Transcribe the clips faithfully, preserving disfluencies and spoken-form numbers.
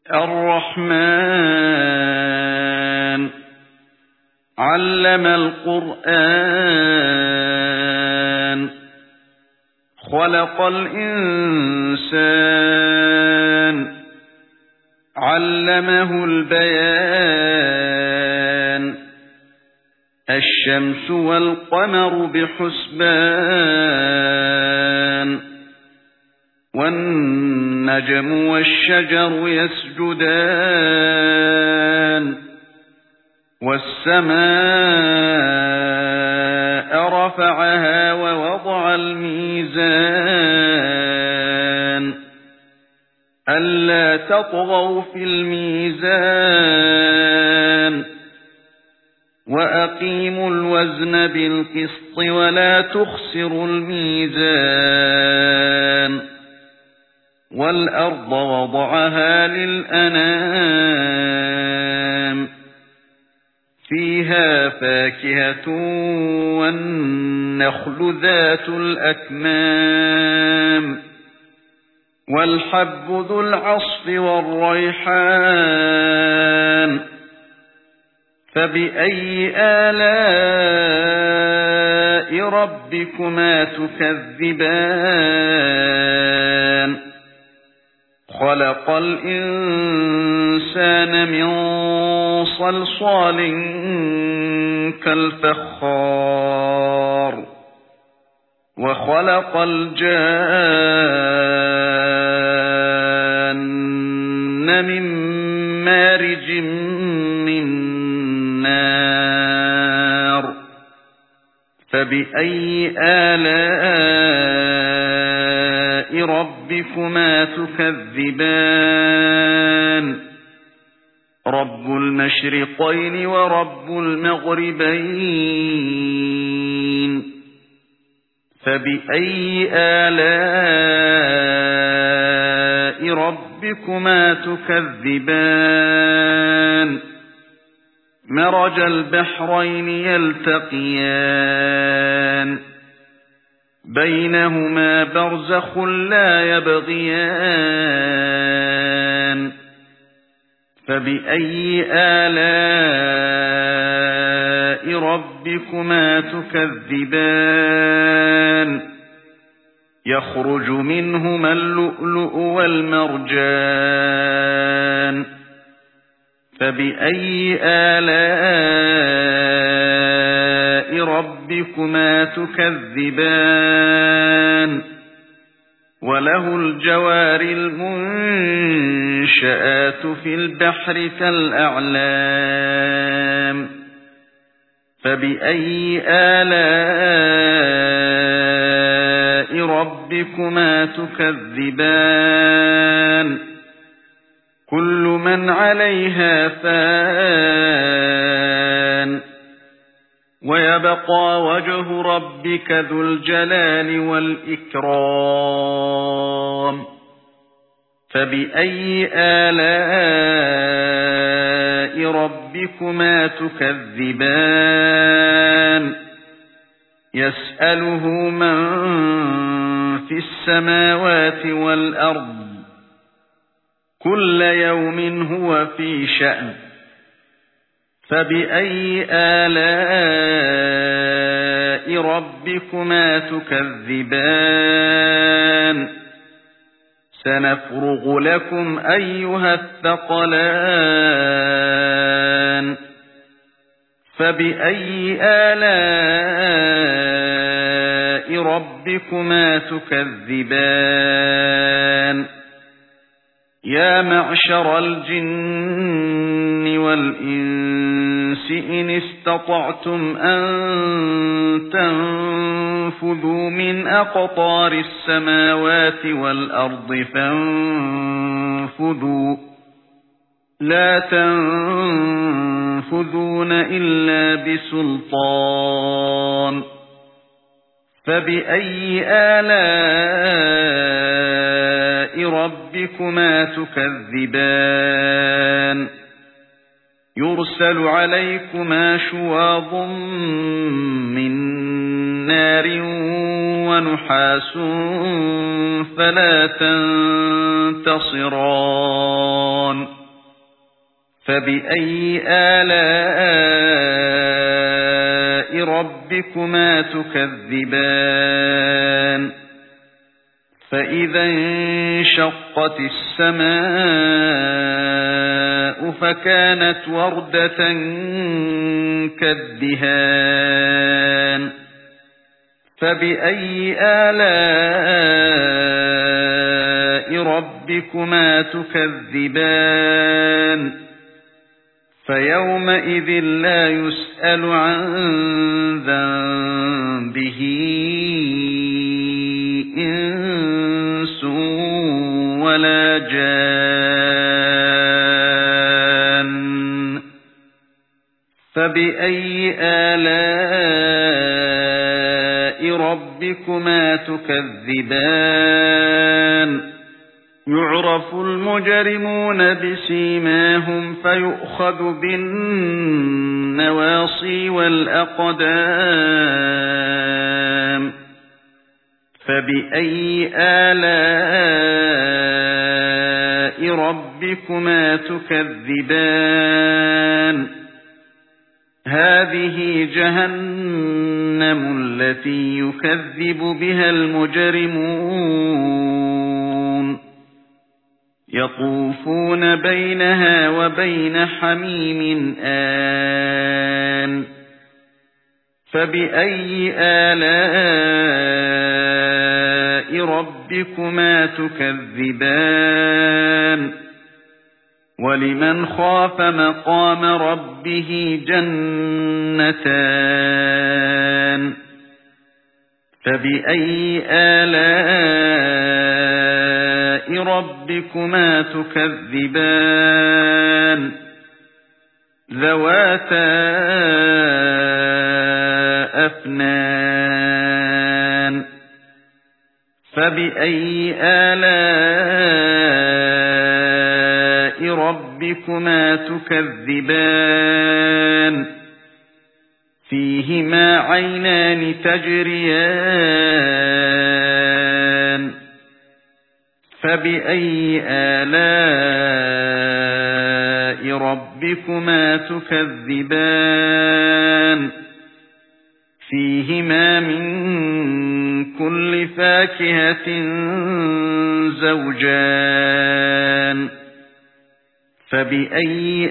الرحمن علم القرآن خلق الإنسان علمه البيان الشمس والقمر بحسبان والنجم والشجر يسجدان والسماء رفعها ووضع الميزان ألا تطغوا في الميزان وأقيموا الوزن بالقسط ولا تخسروا الميزان والأرض وضعها للأنام فيها فاكهة والنخل ذات الأكمام والحب ذو العصف والريحان فبأي آلاء ربكما تكذبان خلق الإنسان من صلصال كالفخار وخلق الجان من مارج من نار فبأي آلاء ربكما تكذبان رب المشرقين ورب المغربين فبأي آلاء ربكما تكذبان مرج البحرين يلتقيان بينهما برزخ لا يبغيان فبأي آلاء ربكما تكذبان يخرج منهما اللؤلؤ والمرجان فبأي آلاء ربكما تكذبان وله الجوار المنشآت في البحر كالأعلام فبأي آلاء ربكما تكذبان كل من عليها فان ويبقى وجه ربك ذو الجلال والإكرام فبأي آلاء ربكما تكذبان يسأله من في السماوات والأرض كل يوم هو في شأن فبأي آلاء ربكما تكذبان سنفرغ لكم أيها الثقلان فبأي آلاء ربكما تكذبان يا معشر الجن والإنس إن استطعتم أن تنفذوا من أقطار السماوات والأرض فانفذوا لا تنفذون إلا بسلطان فبأي آلاء ربكما تكذبان يرسل عليكما شواظ من نار ونحاس فلا تنتصران فبأي آلاء ربكما تكذبان فإذا انشقت السماء فكانت وردة كالدهان فبأي آلاء ربكما تكذبان فيومئذ لا يسأل عن ذنبه إنس ولا جان فبأي آلاء ربكما تكذبان يعرف المجرمون بسيماهم فيؤخذ بالنواصي والأقدام فبأي آلاء ربكما تكذبان هذه جهنم التي يكذب بها المجرمون يطوفون بينها وبين حميم آن فبأي آلاء ربكما تكذبان ولمن خاف مقام ربه جنتان فبأي آلاء ربكما تكذبان ذواتا أفنان فبأي آلاء ربكما تكذبان فيهما عينان تجريان فبأي آلاء ربكما تكذبان فيهما من كل فاكهة زوجان فبأي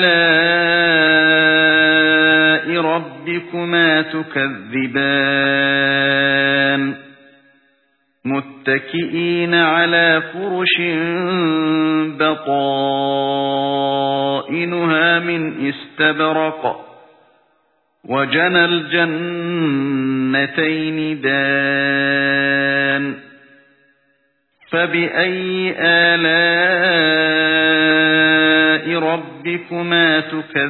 آلاء ربكما تكذبان متكئين على فرش بطائنها من استبرق وجنى الجنتين دان فبأي آلاء ربكما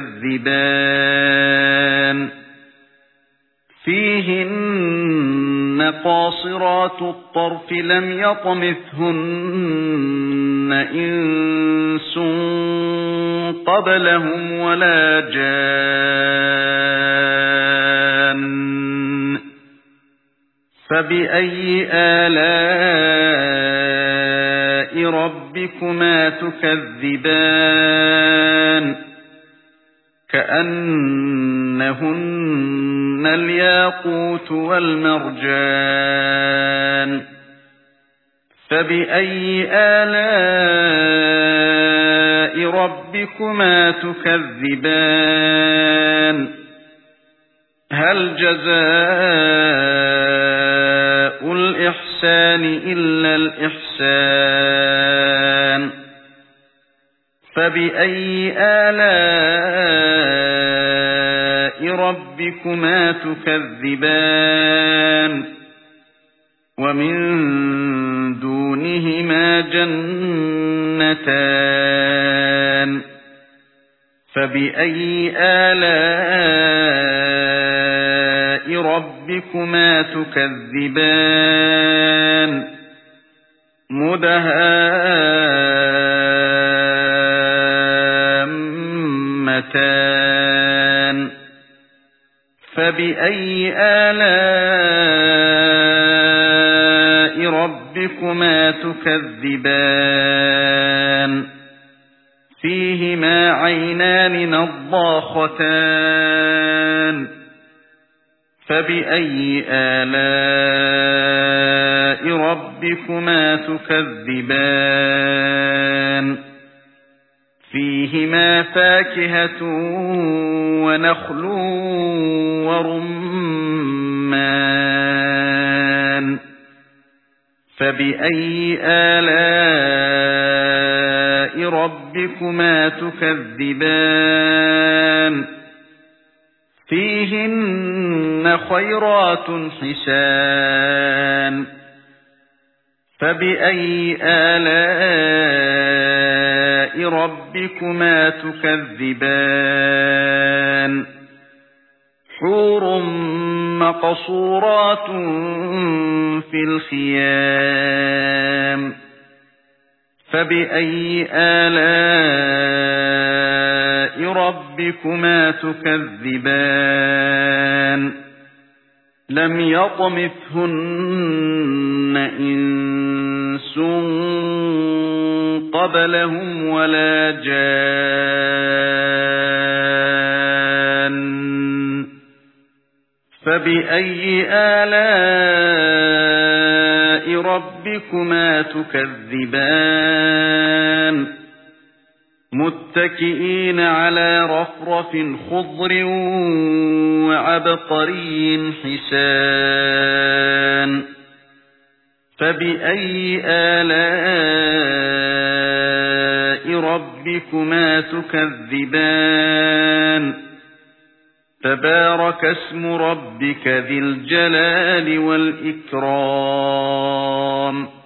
تكذبان فيهن قاصرات الطرف لم يطمثهن إنس قبلهم ولا جان فبأي آلاء ربكما تكذبان كأنهن الياقوت والمرجان فبأي آلاء ربكما تكذبان هل جزاء الإحسان إلا الإحسان فبأي آلاء ربكما تكذبان ومن دونهما جنتان فبأي آلاء ربكما تكذبان مدهامتان فبأي آلاء ربكما تكذبان فيهما عينان نضاختان فبأي آلاء ربكما تكذبان فيهما فاكهة ونخل ورمان فبأي آلاء ربكما تكذبان فيهن خيرات حسان فبأي آلاء ربكما تكذبان حور مقصورات في الخيام فبأي آلاء ربكما تكذبان لم يطمثهن إنس قبلهم ولا جان فبأي آلاء ربكما تكذبان متكئين على رفرف خضر وعبقري حسان فبأي آلاء ربكما تكذبان تبارك اسم ربك ذي الجلال والإكرام